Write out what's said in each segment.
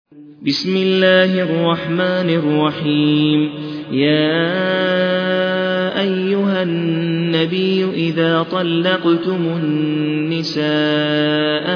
بسم الله الرحمن الرحيم. يا أيها النبي إذا طلقتم النساء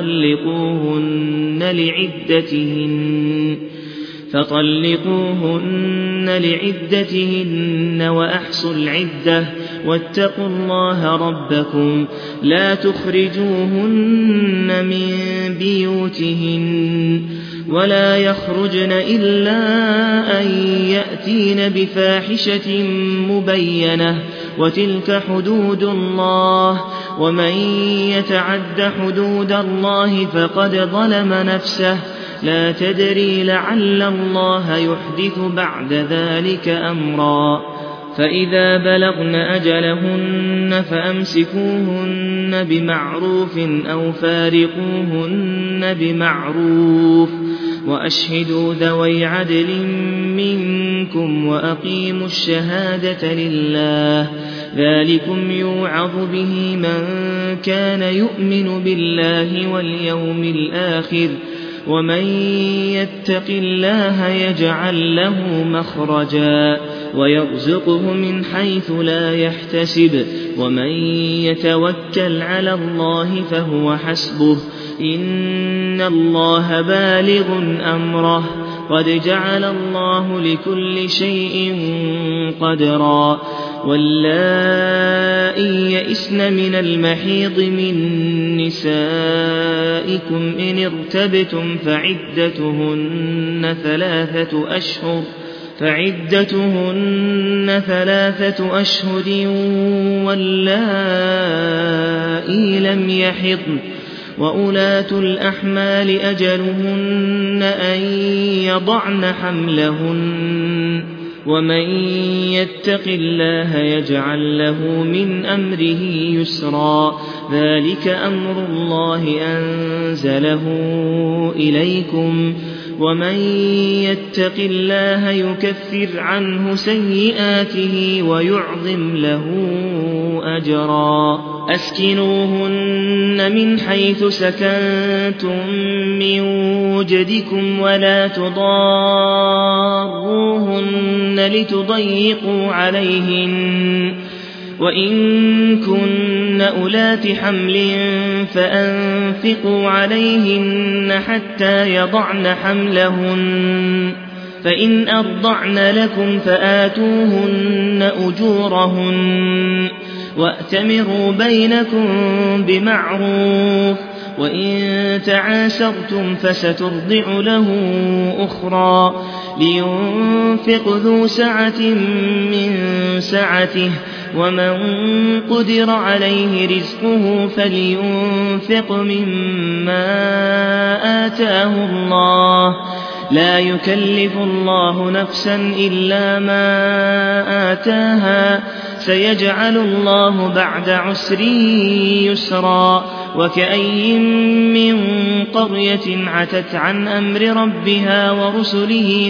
فطلقوهن لعدتهن وأحصوا العدة واتقوا الله ربكم لا تخرجوهن من بيوتهن ولا يخرجن إلا أن يأتين بفاحشة مبينة وتلك حدود الله ومن يتعد حدود الله فقد ظلم نفسه لا تدري لعل الله يحدث بعد ذلك أمرا. فإذا بلغن أجلهن فأمسكوهن بمعروف أو فارقوهن بمعروف وأشهدوا ذوي عدل منكم وأقيموا الشهادة لله ذلكم يوعظ به من كان يؤمن بالله واليوم الآخر ومن يتق الله يجعل له مخرجا ويرزقه من حيث لا يحتسب ومن يتوكل على الله فهو حسبه إن الله بالغ أمره قد جعل الله لكل شيء قدرا. واللائي يئسن من المحيض من نسائكم إن ارتبتم فعدتهن 3 أشهر واللائي لم يحضن وأولاة الأحمال أجلهن أن يضعن حملهن ومن يتق الله يجعل له من أمره يسرا ذلك أمر الله أنزله إليكم ومن يتق الله يكفر عنه سيئاته ويعظم له أجرا. أسكنوهن من حيث سكنتم من وجدكم ولا تضاروهن لتضيقوا عليهن وإن كن أولات حمل فأنفقوا عليهن حتى يضعن حملهن فإن أرضعن لكم فآتوهن أجورهن وأتمروا بينكم بمعروف وإن تعاسرتم فسترضع له أخرى لينفق ذو سعة من سعته ومن قدر عليه رزقه فلينفق مما آتاه الله لا يكلف الله نفسا إلا ما آتاها سيجعل الله بعد عسر يسرا. وكأي من قرية عتت عن أمر ربها ورسله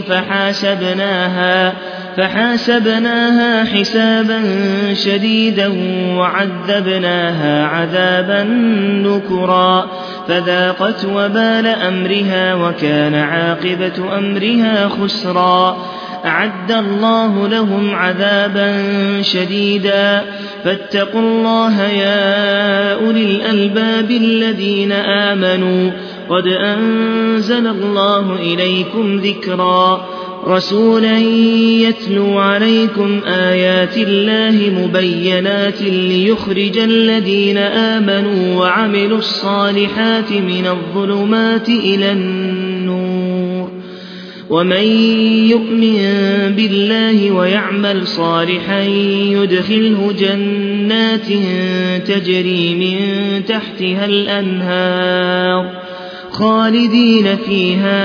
فحاسبناها حسابا شديدا وعذبناها عذابا نكرا فذاقت وبال أمرها وكان عاقبة أمرها خسرا. أعد الله لهم عذابا شديدا فاتقوا الله يا أولي الألباب الذين آمنوا قد أنزل الله إليكم ذكرا رسولا يتلو عليكم آيات الله مبينات ليخرج الذين آمنوا وعملوا الصالحات من الظلمات إلى النور ومن يؤمن بالله ويعمل صالحا يدخله جنات تجري من تحتها الأنهار خالدين فيها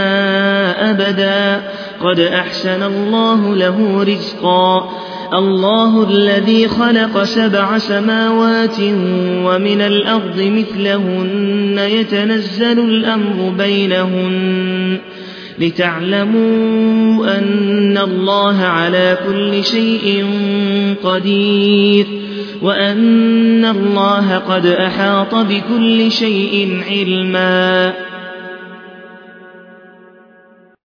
أبدا قد أحسن الله له رزقا. الله الذي خلق 7 سماوات ومن الأرض مثلهن يتنزل الأمر بينهن لتعلموا أن الله على كل شيء قدير وأن الله قد أحاط بكل شيء علما.